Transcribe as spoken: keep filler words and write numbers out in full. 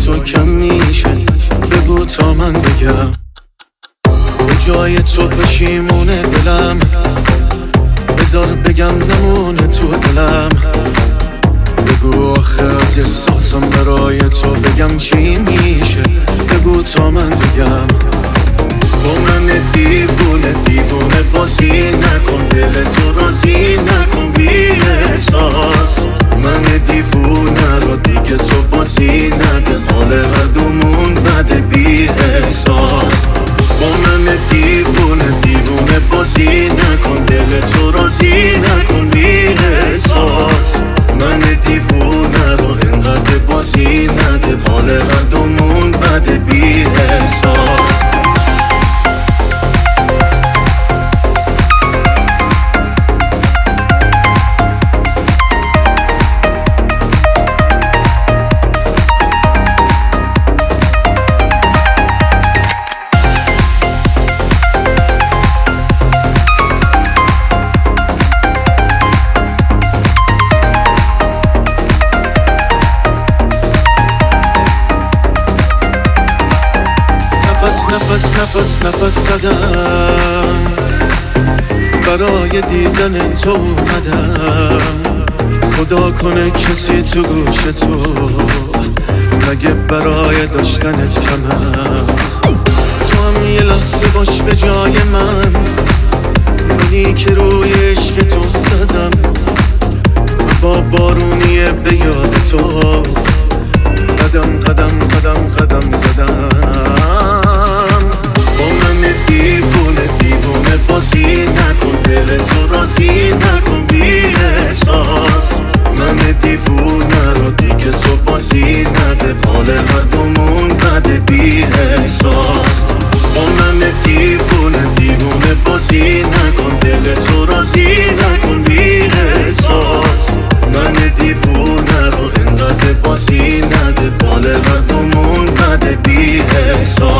تو کم میشه، بگو تا من بگم. به جای تو پشیمونه دلم، بذار بگم نمونه تو دلم. بگو آخه از احساسم برای تو بگم چی میشه، بگو تا من بگم. با من دیوونه دیوونه بازی نکن، دل تو راضی نکن بی احساس. من دیوونه رو دیگه تو بازی نده، حال هر دومون بده بی احساس. با من دیوونه دیوونه بازی نکن، دل تو راضی نکن بی احساس. من دیوونه رو انقدر بازی نده، حال هر دومون بده بی احساس. نفس نفس نفس زدم، برای دیدن تو اومدم. خدا کنه کسی تو گوش تو نگه برای داشتنت کمم. تو هم یه لحظه باش به جای من، منی که روی عشق تو زدم. با بارونیه به یاد تو قدم قدم قدم قدم زدم. با من دیوونه دیوونه بازی نکن، دل تو راضی نکن بی احساس. من دیوونه رو دیگه تو بازی نده، حال هر دومون بده بی احساس. با من دیوونه دیوونه بازی نکن، دل تو راضی نکن بی احساس. من دیوونه رو انقدر بازی نده، حال هر دومون بده بی احساس.